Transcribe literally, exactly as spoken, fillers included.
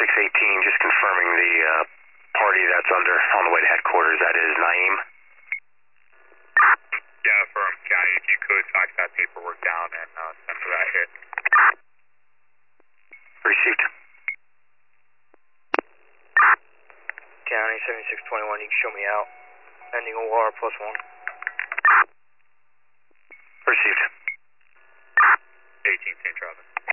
seventy-six eighteen, just confirming the uh, party that's under on the way to headquarters. That is Naeem. Yeah, affirm. County, if you could fax that paperwork down and uh, send for that hit. Received. County seventy-six twenty-one, you can show me out. Ending O R plus one. Received. eighteen, Saint Travis.